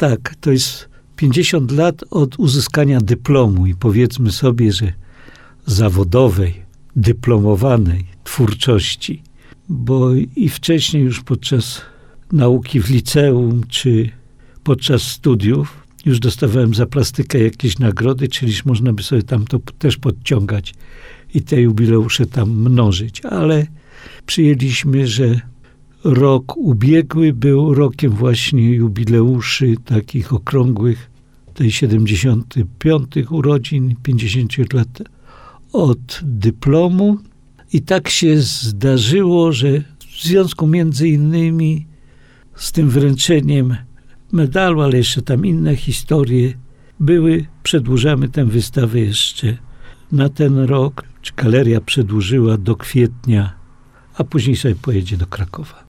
tak, to jest 50 lat od uzyskania dyplomu i powiedzmy sobie, że zawodowej, dyplomowanej twórczości, bo i wcześniej już podczas nauki w liceum czy podczas studiów już dostawałem za plastykę jakieś nagrody, czyli można by sobie tam to też podciągać i te jubileusze tam mnożyć, ale przyjęliśmy, że rok ubiegły był rokiem właśnie jubileuszy takich okrągłych, tej 75 urodzin, 50 lat od dyplomu. I tak się zdarzyło, że w związku między innymi z tym wręczeniem medalu, ale jeszcze tam inne historie były. Przedłużamy tę wystawę jeszcze na ten rok. Galeria przedłużyła do kwietnia, a później sobie pojedzie do Krakowa.